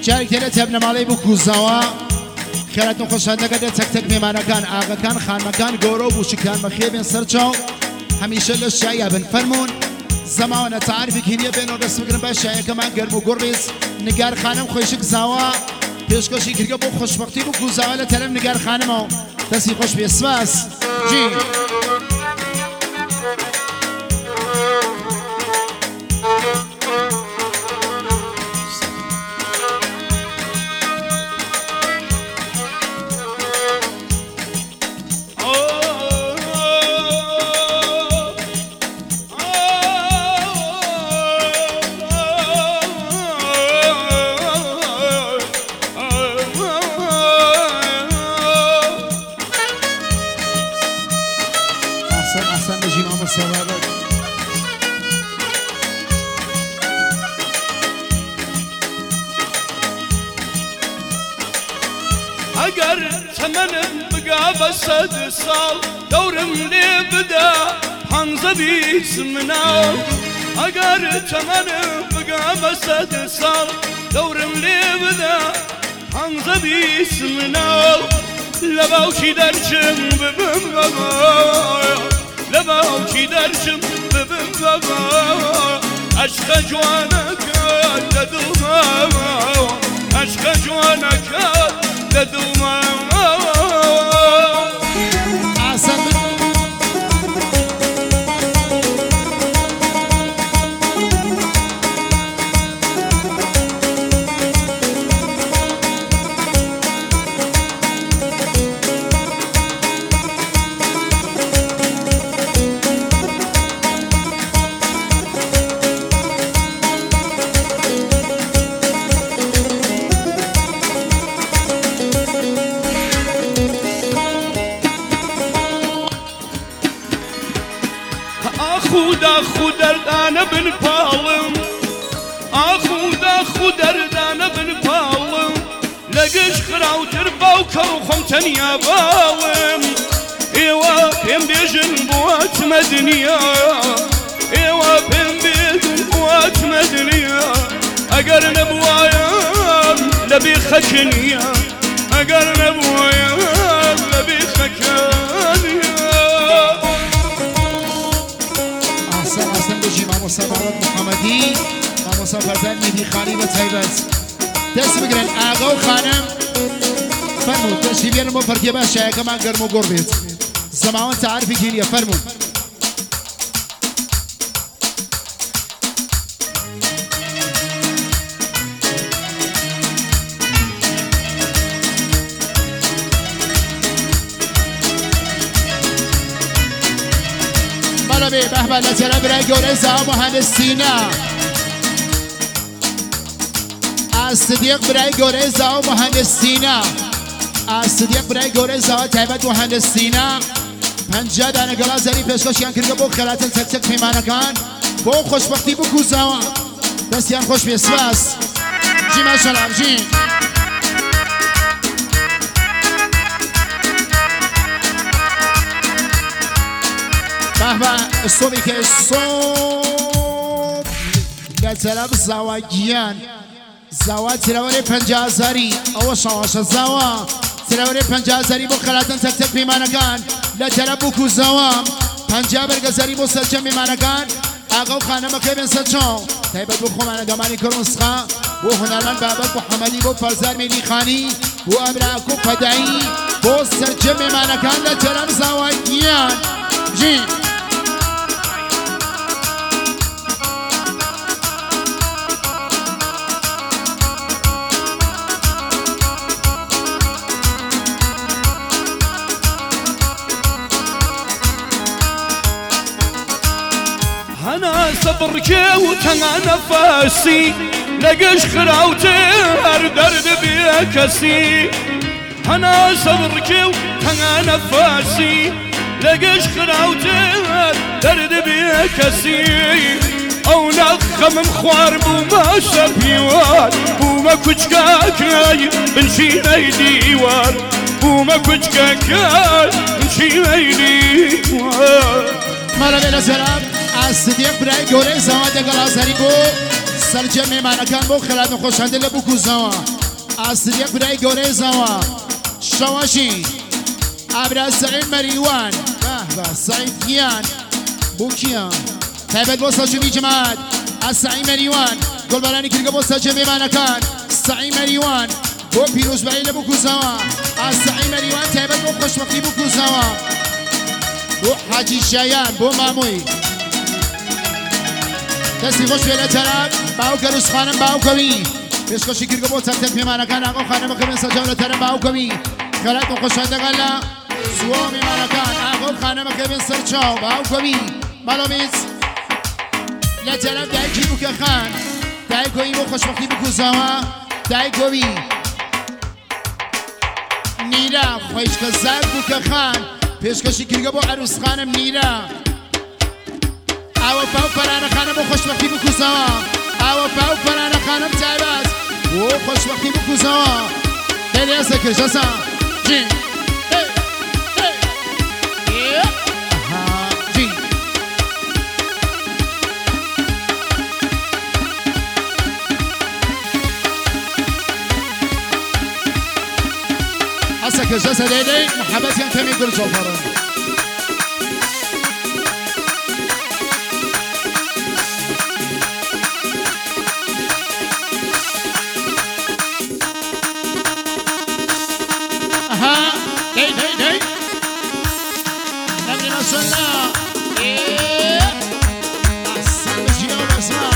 شارك تێرە تێبنەماڵەی بکوزەوە خێراتن خۆشەندەگەدە تەک میێمانەکان ئاگەکان خانمەکان گەورە و بوشکان بەخێبێن سەرچاو هەمیشە لە شایە بن فەرمونون زەماوەنە تعریفی هینیە بێنەوە دەست بگرن بە شایەکەمان گەرم و گوڕیز نگار خانم خۆشک زاوە پێشکەشی کردگە بۆ خۆشبەختی بکوزاوە لە تەرەم نگار خانمەوە دەستی خۆش بێ سپاس جی اگر تمنم بقى بسد صال دورم لي بدا حنزة بيسمنا اگر تمنم بقى بسد صال دورم لي بدا حنزة بيسمنا لباوشي درشم ببم بابا لباوشي درشم ببم بابا عشق جوانك لدوما عشق جوانك لدوما خود دردانه بن پالم خود دردانه بن پالم لگش خراوتر باوکە و خۆم تەنیا باوم ئێوە پێم بێژن بواتمە دنیا ئێوە پێم بێژن بواتمە دنیا ئەگەر نەبوایە لە بێخەکەنیە ئەگەر نەبوایە لە بێخەکەنیە مامۆستا باڵەت محەممەدی مامۆستا فەرزان میدی خانی بە تایبەت دەست بگرن ئاغا و خانم فەرموو دەستی بێنم بۆ فەرکێ باش شایەکەمان گەرم و گۆڕ بێت زەماوەند تعریفی گیریە فەرموو بهبه لتره برای گورزا مهندسینا صدیق برای گورزا مهندسینا صدیق برای گورزا تایبەت مهندسینا 50 دانە گەڵازەری پێشکەشیان کردە بۆ خێراتن تەک میێمانەکان بۆ خۆشبەختی بکوزاوە دەستیان خۆش بێ سپاس جی ماشەڵا جی بابا صوبي كالصوب لا تلعب زواجيان زوا تلاوري 50,000 او شواش زوا تلاوري 50,000 بو خلاتن تك بمانكان لا تلعبوا زوام 50 برغزري بو سجم بمانكان اقو خانم كيبن سجون تايبت بو خمانه دماني كرمسخا بو هنرمن بابك محمدي بو فرزار ميلي خاني بو ابراكو فدعي بو سجم بمانكان لا تلعب زواجيان جي أنا صبرك وتنا نفسي لقش خراوتر درد بيكسي أنا صبرك وتنا نفسي لقش خراوتر درد بيكسي أو نخم مخوار بوما شبيوار بوما كوشكاكاي بنشي ديوار بوما كوشكاكاي بنشي ديوار مرحبا لسلام صدیق برای گوره زمان دگل آزاری بو سرجم میمانکان بو خلات خوشنده لبو کوزاوان ئاسریە کورای گەورەی زەوا شەوەشی ئابراز سەعید مەریوان بە سەعید گیان بۆ کیان تایبەت بۆ سەرچەوی جەماعەت ئاسعی مەریوان گۆڵبەرانی کردگە بۆ سەرچەوی میوانەکان سەعی مەریوان بۆ پیرۆزبایی لە بکوزەوە ئاسعی مەریوان تایبەت بۆ خۆشبەختی بکوزەوە بۆ حاجی شایان بۆ مامۆی دەستی خۆش پێ لە تەرەف باوکە رووسخانم باوکەوی پێشکەشی کردگە بۆ چەندێک میمانەکان ئاقا خانەمەکە بن سەرجەم لە تەرەف باوکەوی خەلات و خۆشەندەگەن لە سووە میمانەکان ئاقا خانەمەکە بن سەر چاو باوکەوی مەڵۆمیز لە تەرەف دایکی بووکە خان دایکۆی بۆ خۆشبەختی بکوزەوە دایکۆوی نیرە خۆیشکە زار بووکە خان پێشکەشی کردگە بۆ عروسخانم نیرە ئاوە پاو پەرانەخانە بۆ خۆشبەختی بکوزەوە ئاوە پاو پەرانەخانم تایبەت بۆ خۆشبەختی بکوزەوە دەلێسە کردەسە جین جلسة ليلي محبت ينتمي كل جوفر اها دي نبي نصلنا احسن بشيء وبسمع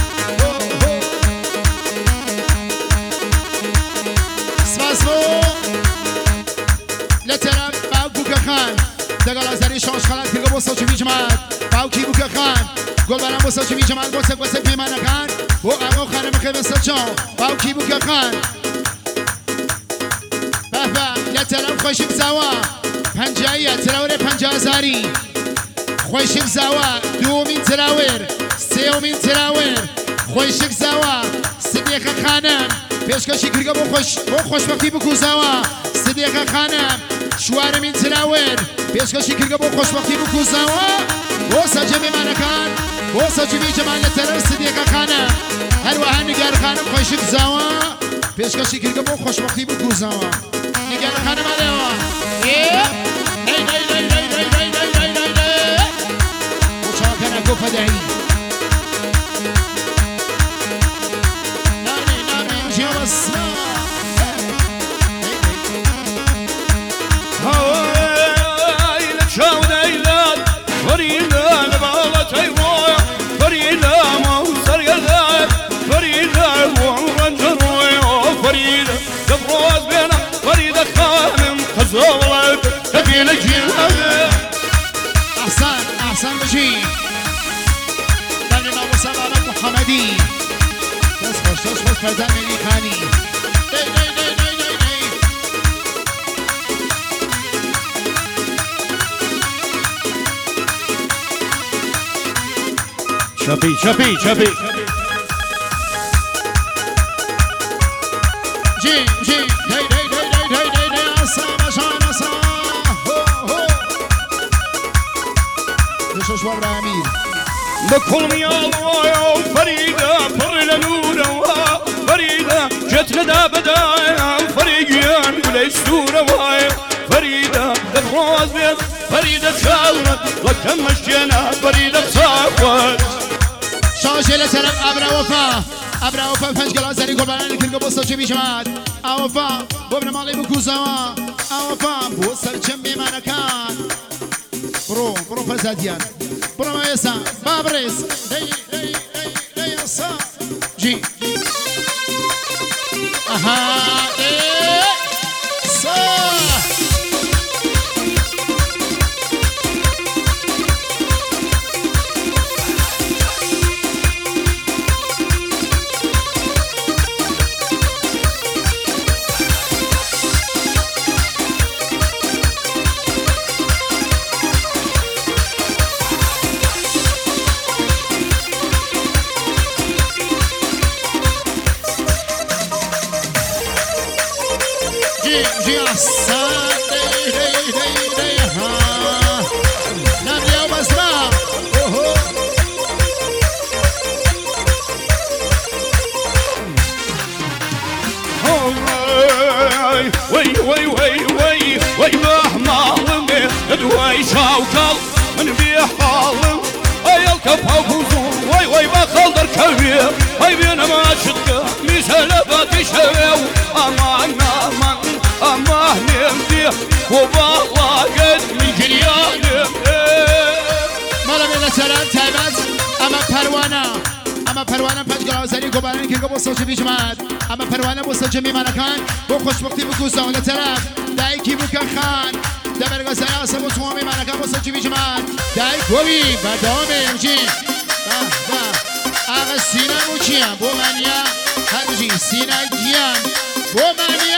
لترم باوكو خان دقل ازاري شوش خلات كيغا بوسا چوي جماعت باوكي بوكا خان گل برام بوسا چوي جماعت بوسا پیمانه خان و آقا خانه مخیب سرچان باوكي بوكا خان بابا لترم خوشم زوا پنجایه تراور 50,000 خوشم زوا دومین تراور سیومین تراور خوشم زوا صدیق خانم پیشکشی کردگە بۆ خۆشبەختی بکوزەوە صدیقە خانم شوارەمین تراوێر پێشکەشی کردگە بۆ خۆشبەختی بکوزەوە بۆ سەرجە میمانەکان بۆ سەرجەوی جەمال لە تەرەف صدیقە خانم هەروەها نیگار خانم خۆشی بزەوە پێشکەشی کردگە بۆ خۆشبەختی بکوزەوە نیگار خانم ئەلێوە بۆ چاوەکانە گۆفەدایی أحسن بشي دمنا وصلنا محمدي تصفش فردان مني خاني شبي جي شوار امیر بكل ميال فريدة فرنا نورا فريدة جت لدى بدايا فريقيان ولا السورة فريدة الراس بيض فريدة خالد لكن مشينا فريدة صافت شاشة لسلام أبرا وفا فنج قلازاري قربانان كرقا بوصل جميع جماعات أوفا بوبنا مالي بكوزاوا أوفا بوصل جميع مانكان برو فزاديان برو ما يسا بابريس دي يسا جي اها صح جي عصا دي ها نام يا بسرا اوه وي وي وي وي وي بحمالم دوي شاوكال من بيحالم اي الكفاو كوزون وي وي بخلدر كبير اي بينا ما شدك مسلبات شويو امان امان امان نمدي وبالله قد من جريانم مالا بينا سلام تايبات اما پروانه پنج گلازری گوبرانی که گو بسا چوی جماعت اما پروانه بسا جمی منکان بو خوشبختی بو گوزان طرف دای کی بو خان دبرگا سلاسه بو توامی منکان بسا چوی جماعت دای گوی بدامه امچی آقا سینه مو چیم بو منیا هر بجی سینه گیان بو منیا